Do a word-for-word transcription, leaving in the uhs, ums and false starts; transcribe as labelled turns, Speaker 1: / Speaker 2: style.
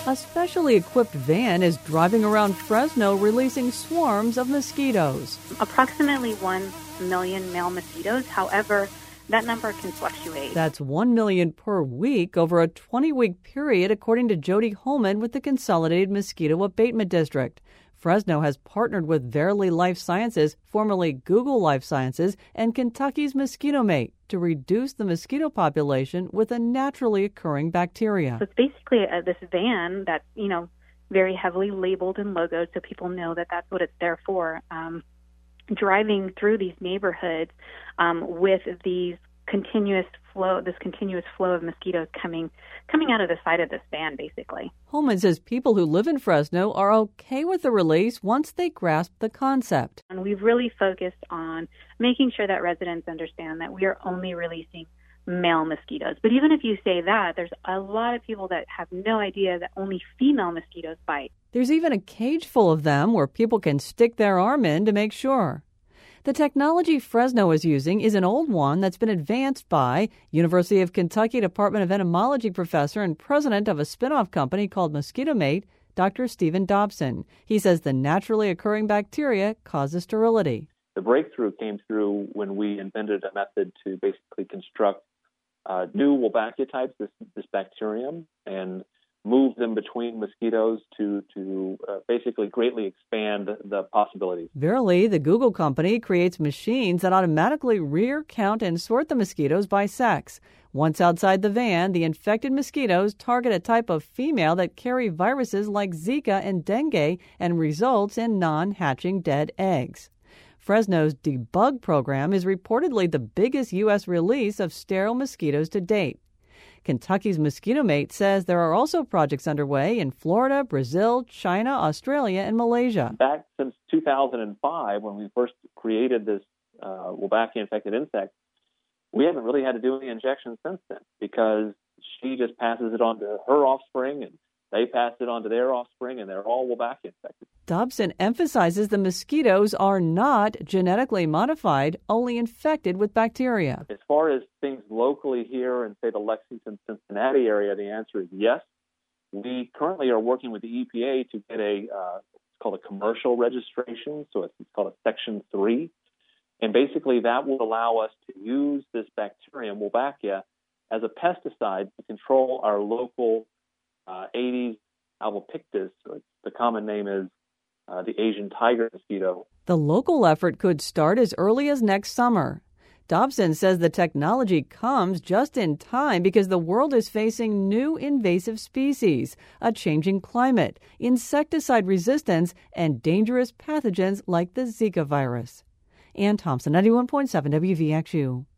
Speaker 1: A specially equipped van is driving around Fresno releasing swarms of mosquitoes.
Speaker 2: Approximately one million male mosquitoes. However, that number can fluctuate.
Speaker 1: That's one million per week over a twenty-week period, according to Jody Holman with the Consolidated Mosquito Abatement District. Fresno has partnered with Verily Life Sciences, formerly Google Life Sciences, and Kentucky's Mosquito Mate to reduce the mosquito population with a naturally occurring bacteria.
Speaker 2: So it's basically a, this van that's, you know, very heavily labeled and logoed so people know that that's what it's there for. Um, driving through these neighborhoods um, with these continuous flow, this continuous flow of mosquitoes coming coming out of the side of this van, basically.
Speaker 1: Holman says people who live in Fresno are okay with the release once they grasp the concept.
Speaker 2: And we've really focused on making sure that residents understand that we are only releasing male mosquitoes. But even if you say that, there's a lot of people that have no idea that only female mosquitoes bite.
Speaker 1: There's even a cage full of them where people can stick their arm in to make sure. The technology Fresno is using is an old one that's been advanced by University of Kentucky Department of Entomology professor and president of a spin-off company called Mosquito Mate, Doctor Stephen Dobson. He says the naturally occurring bacteria causes sterility.
Speaker 3: The breakthrough came through when we invented a method to basically construct uh, new Wolbachia types, this, this bacterium, and move them between mosquitoes to, to uh, basically greatly expand the possibilities.
Speaker 1: Verily, the Google company creates machines that automatically rear, count, and sort the mosquitoes by sex. Once outside the van, the infected mosquitoes target a type of female that carry viruses like Zika and dengue and results in non-hatching dead eggs. Fresno's Debug program is reportedly the biggest U S release of sterile mosquitoes to date. Kentucky's Mosquito Mate says there are also projects underway in Florida, Brazil, China, Australia, and Malaysia.
Speaker 3: Back since two thousand five, when we first created this uh, Wolbachia-infected insect, we haven't really had to do any injections since then because she just passes it on to her offspring, and they pass it on to their offspring, and they're all Wolbachia-infected.
Speaker 1: Dobson emphasizes the mosquitoes are not genetically modified, only infected with bacteria.
Speaker 3: As far as things locally here in, say, the Lexington, Cincinnati area, the answer is yes. We currently are working with the E P A to get a, uh, it's called a commercial registration, so it's, it's called a Section three. And basically that will allow us to use this bacterium, Wolbachia, as a pesticide to control our local uh, Aedes albopictus, or the common name is Uh, the Asian tiger mosquito.
Speaker 1: The local effort could start as early as next summer. Dobson says the technology comes just in time because the world is facing new invasive species, a changing climate, insecticide resistance, and dangerous pathogens like the Zika virus. Ann Thompson, ninety-one point seven W V X U.